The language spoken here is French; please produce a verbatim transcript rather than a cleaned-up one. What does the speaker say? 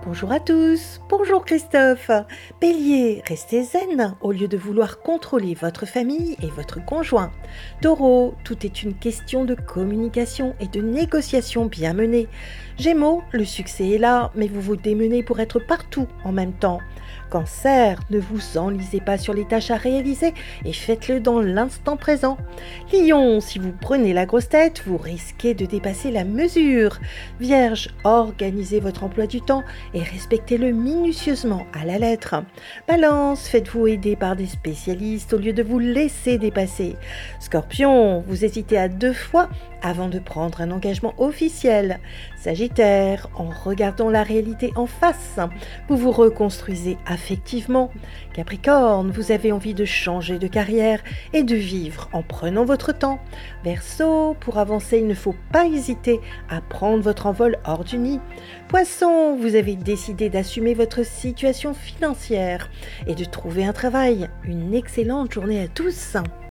Bonjour à tous, bonjour Christophe. Bélier, restez zen au lieu de vouloir contrôler votre famille et votre conjoint. Taureau, tout est une question de communication et de négociation bien menée. Gémeaux, le succès est là, mais vous vous démenez pour être partout en même temps. Cancer, ne vous enlisez pas sur les tâches à réaliser et faites-le dans l'instant présent. Lion, si vous prenez la grosse tête, vous risquez de dépasser la mesure. Vierge, organisez votre emploi du temps et respectez-le minutieusement à la lettre. Balance, faites-vous aider par des spécialistes au lieu de vous laisser dépasser. Scorpion, vous hésitez à deux fois avant de prendre un engagement officiel. Sagittaire, en regardant la réalité en face, vous vous reconstruisez affectivement. Capricorne, vous avez envie de changer de carrière et de vivre en prenant votre temps. Verseau, pour avancer, il ne faut pas hésiter à prendre votre envol hors du nid. Poisson, vous avez décidé d'assumer votre situation financière et de trouver un travail. Une excellente journée à tous.